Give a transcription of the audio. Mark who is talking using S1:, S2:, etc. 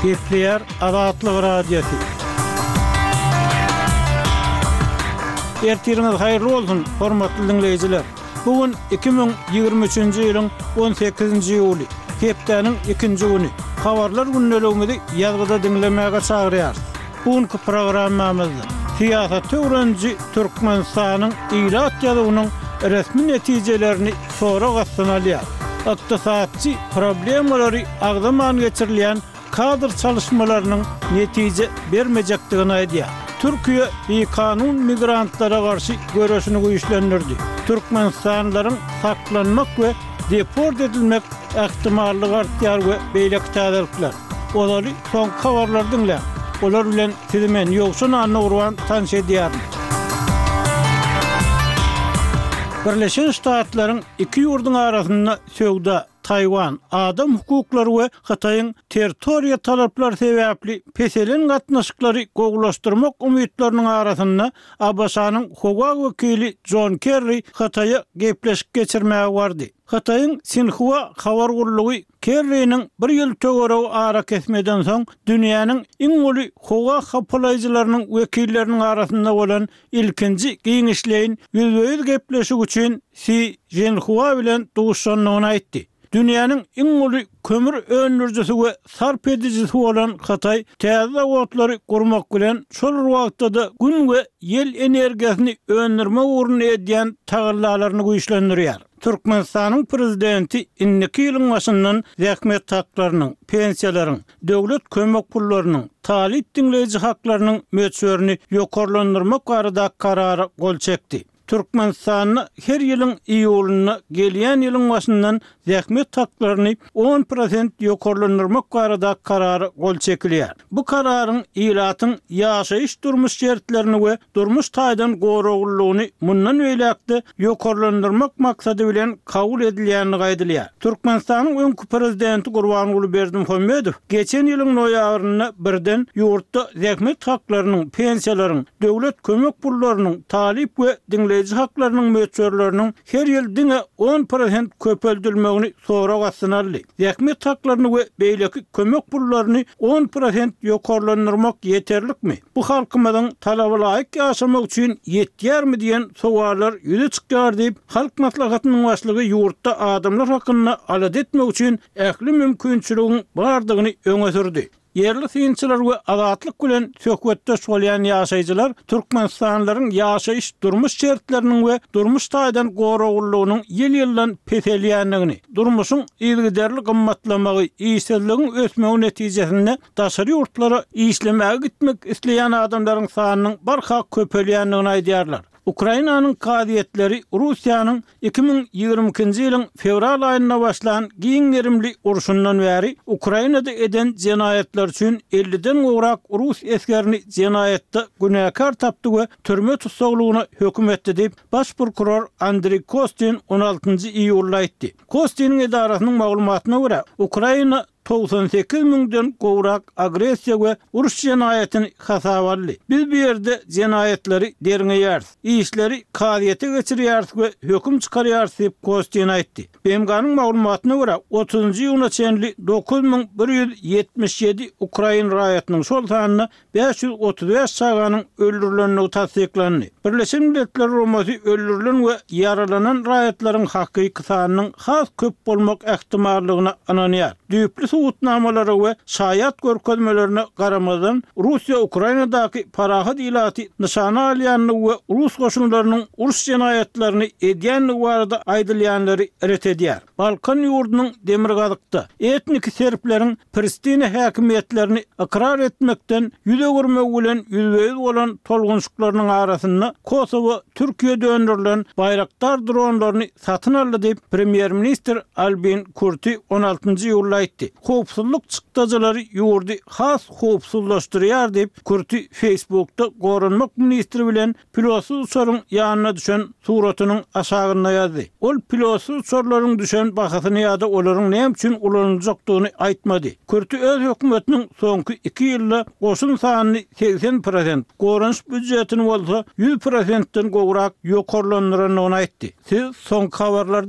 S1: Gepleyer Azatlyk radiosu. Ertiriniz hayırlı bolsun, hormatly dinleyijiler. Bugün 2023-nji ýylyň 18-nji ýuly, hepdeniň 2-nji güni. Habarlar günnäligini ýazgyda dinlemäge çagyrýar. Bugünkü programmamyzda siýasat öwrenji Türkmenistanyň ilat ýazynyň resmi netijelerini sorak astyna alýar. Ykdysatçy problemalary agdaman geçirilýän kadr çalışmalarının netije bermejekdigini aýdýar. Türkiýe kanun migrantlara garşy görüşini güýçlendirdi. Türkmenistanlylaryň saklanmak we deport edilmek ähtimallygy artýar we beýleki täzellikler. Olary soňky habarlar dinle. Olar bilen sizimen ýoksun anna urwan tanış edýär. Birleşen Ştatlaryň iki ýurduň arasynda söwda Taywan, adam hukuklary we Hataýyň territoriýa talaplar sebäpli peselen gatnaşyklary gowlaşdyrmak umytlarynyň arasynda ABŞ-nyň howa wekili John Kerry Hataýa gepleşik geçirmäge bardy. Hataýyň Sinhua habar gurulugy Kerry'niň bir ýyl töwerew ara kesmeden soň dünýäniň iň uly howa hapalaýjylarynyň wekilleriniň arasynda bolan ilkinji giňişleýin ýüzbeýüz gepleşik üçin Xi Jinhua bilen duşanlygyny aýtdy. Dünýäniň iň uly kömür öndürjüsi we sarp edijisi bolan Hataý täze zawotlary gurmak bilen şol wagtda gün we ýel energiýasyny öndürme ugruna edýän taýyarlaryny güýçlendirýär. Türkmenistanyň prezidenti inniki ýylyň başyndan zähmet haklarynyň, pensiýalaryň, döwlet kömek pullarynyň, talip dinleýiji haklarynyň möçberini ýokarlandyrmak barada karara gol çekdi. Türkmenistanyň her ýylyň iýulyna gelýän ýylyň başyndan zähmet haklaryny 10% ýokarlandyrmak barada karary gol çekilýär. Bu kararyň ilatyň ýaşaýyş durmuş şertlerini we durmuş taýdan goragullygyny mundan öýläkde ýokarlandyrmak maksady bilen kabul edilýäni gaýdylýar. Türkmenistanyň öňkü prezidenti Gurbanuly Berdimuhammedow geçen ýylyň noýabryna birden ýurtda zähmet haklarynyň, pensiýalaryň, döwlet kömek pullarynyň, talip we dinleýiji haklarynyň möçberleriniň her ýyl diňe 10% köpeldilmegini sorak astyna aldy. Zähmet haklaryny we beýleki kömek pullaryny 10% ýokarlandyrmak ýeterlikmi? Bu halkymyzyň talaba laýyk ýaşamak üçin ýetýärmi diýen sowaller ýüze çykýar diýip halk maslahatynyň başlygy ýurtda adamlar hakyna alad etmek üçin ähli mümkinçiligiň bardygyny öňe sürdi. Yerli synçylar we azatlyk bilen söhbetde bolýan ýaşaýjylar Türkmenistanlylaryň ýaşaýyş durmuş şertleriniň we durmuş taýdan goragullygynyň ýyl-ýyldan peselýänligini, durmuşyň ýylgyderli gymmatlamagy, işsizligiň ösmegi netijesinde daşary ýurtlara işlemäge gitmek isleýän adamlaryň sanynyň barha köpelýänligini aýdýarlar. Ukrainanyň kadiýetleri Russiýanyň 2022-nji ýylyň fevral aýyna başlan giňerimli urşundan bäri Ukrainada eden jenaýetler üçin 50-den gowrak rus eskerini jenaýetde günäkar tapdy we türme tutsaglygyna hökm etdi diýip baş prokuror Andrey Kostin 16-njy iýulda aýtdy. Kostiniň edarasynyň maglumatyna görä Ukraina 98.000'den gowrak agresiýa we uruş jenaýetini hasaba aldy. Biz bu ýerde jenaýetleri derňeýär, işleri kadiýete geçirýär we hökm çykarýar diýip Kostin aýtdy. BMG'nyň maglumatyna görä 30-njy ýyla çenli 9177 Ukrain raýatynyň şol sanyna 535 saganyň öldürilenligi tasdiklandy. Birleşen Milletler Romasy öldürilen we yaralanan raýatlaryň hakyky sanynyň has köp bolmak ähtimallygyna ananýar. Düýpli suwutnamalary we şaýat görkezmelerine garamadan Russiýa Ukrainadaky parahat ilaty nyşana alýanlygy we Rus goşunlarynyň uruş jenaýetlerini edýänligi barada aýdylýanlary ret edýär. Balkan ýurdunyň Demirgazykda etnik serpleriň Pristina häkimiýetlerini ikrar etmekden ýüze görmek bilen ýüzbeýüz bolan tolgunçlyklarynyň arasynda Kosowa Türkiýe döndürilen Bayraktar dronlaryny satyn aldy diýip Premier-ministr Albin Kurti 16-njy ýylda aýtdy. Howpsuzlyk çykdyjylary ýurdy has howpsuzlaşdyrýar diýip Kurti Facebook'ta gorunmak ministri bilen pilotsuz uçaryň ýanyna düşen suratynyň aşagyna ýazdy. Ol pilotsuz uçarlaryň düşen bahasyny ýa-da olaryň näme üçin ulanyljakdygyny aýtmady. Kurti öz hökümetiniň soňky 2 ýylda goşun sanyny 80%, gorunç büdjetini bolsa 100%-den gowrak ýokarlandyrynyny aýtdy. Siz soňky habarlar